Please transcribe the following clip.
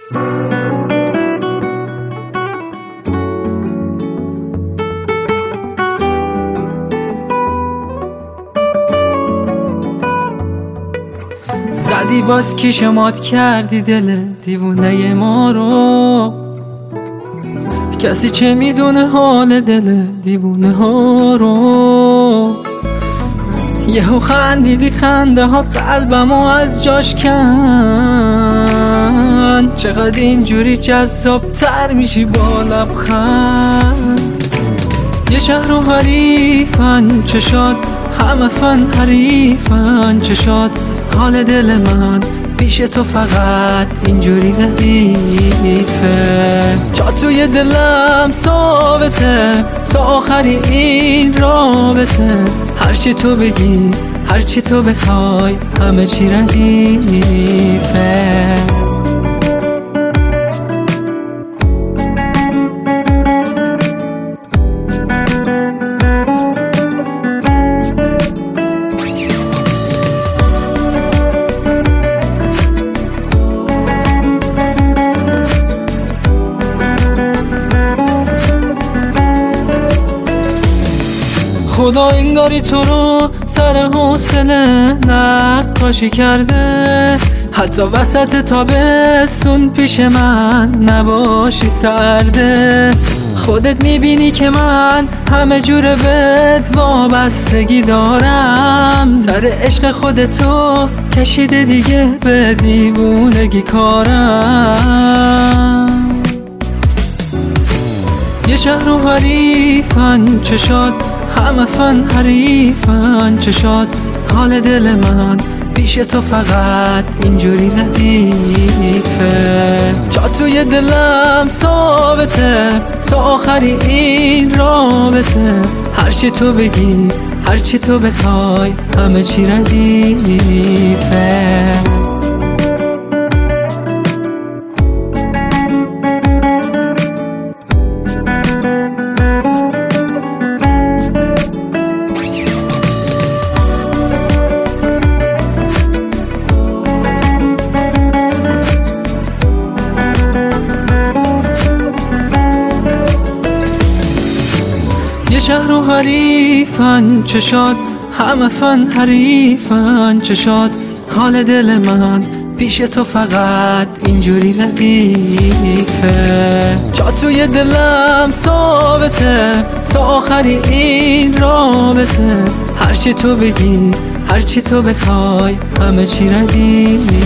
زدی باز کی شمات کردی دل دیوونه ما رو، کسی چه میدونه حال دل دیوونه ها رو. یهو خندیدی خنده ها قلبمو از جاش کن، چقدر اینجوری جذاب تر میشی با لبخند. یه شهر و حریفن چشات، همه فن حریفن چشات، حال دل من پیش تو فقط اینجوری ردیفه. جا توی دلم ثابته تا آخری این رابطه، هرچی تو بگی هرچی تو بخوای همه چی ردیفه. خدا انگاری تو رو سر حوصله نقاشی کرده، حتی وسط تابستون پیش من نباشی سرده. خودت میبینی که من همه جوره بهت وابستگی دارم، سر عشق خودتو کشیده دیگه به دیوونگی کارم. یه شهر و حریفن چشات، همه فن حریفن چشات، حال دل من پیش تو فقط اینجوری ردیفه. جا توی دلم ثابته تا آخری این رابطه، هرچی تو بگی هرچی تو بخوای همه چی ردیفه. یه شهر و حریفن چشات، همه فن حریفن چشات، حال دل من پیش تو فقط اینجوری ردیفه. جا توی دلم ثابته تا آخری این رابطه، هرچی تو بگی هرچی تو بخوای همه چی ردیفه.